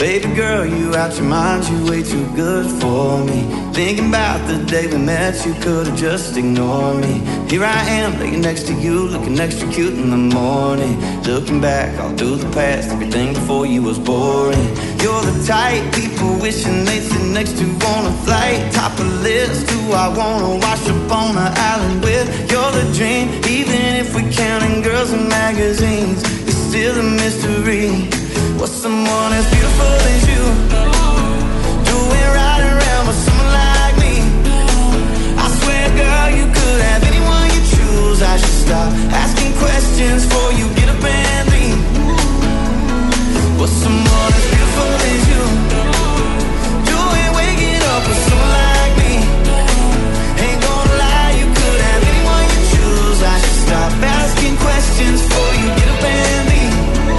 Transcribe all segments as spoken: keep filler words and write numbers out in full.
Baby girl, you out your mind, you way too good for me. Thinking about the day we met, you could've just ignored me. Here I am, laying next to you, looking extra cute in the morning. Looking back all through the past, everything before you was boring. You're the type people wishing they'd sit next to on a flight. Top of the list, who I wanna wash up on an island with. You're the dream, even if we're counting girls in magazines. It's still a mystery. What's someone as beautiful as you doing right around with someone like me? I swear, girl, you could have anyone you choose. I should stop asking questions before you get up and leave. What's someone as beautiful as you doing waking up with someone like me? Ain't gonna lie, you could have anyone you choose. I should stop asking questions before you get up and leave.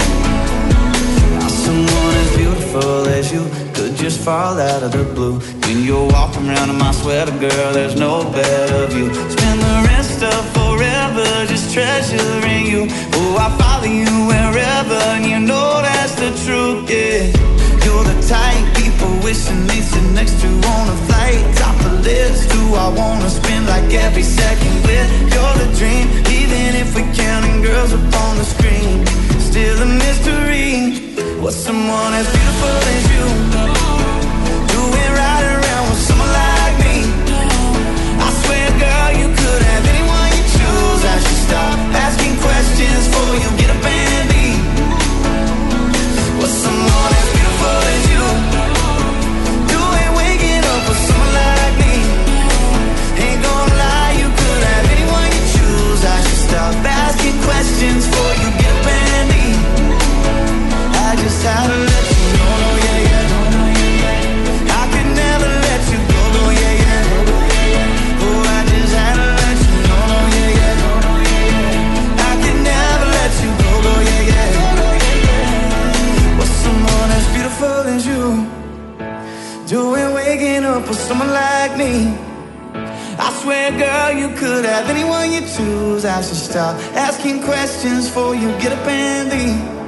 Someone as beautiful as you could just fall out of the blue. When you're walking around in my sweater, girl, there's no better view. Spend the rest of forever just treasuring you. Oh, I follow you wherever, and you know that's the truth, yeah. You're the type people wishing they sit next to on a flight. Top of the list, who I wanna spend like every second with. You're the dream, even if we're counting girls up on the screen. Still a mystery. What's someone as beautiful as you doing right around with someone like me? I swear, girl, you could have anyone you choose. I should stop asking questions before you get up and leave. What's someone as beautiful as you doing waking up with someone like me? Ain't gonna lie, you could have anyone you choose. I should stop asking questions before you get up and leave. I just had to let you know, no, yeah, yeah, no, no, yeah, yeah. I could never let you go, no, yeah, yeah. Oh, I just had to let you know, no, yeah, yeah, no, no, yeah, yeah. I could never let you go, no, yeah, yeah. What's someone as beautiful as you doing waking up with someone like me? I swear, girl, you could have anyone you choose. I should stop asking questions before you get up and leave.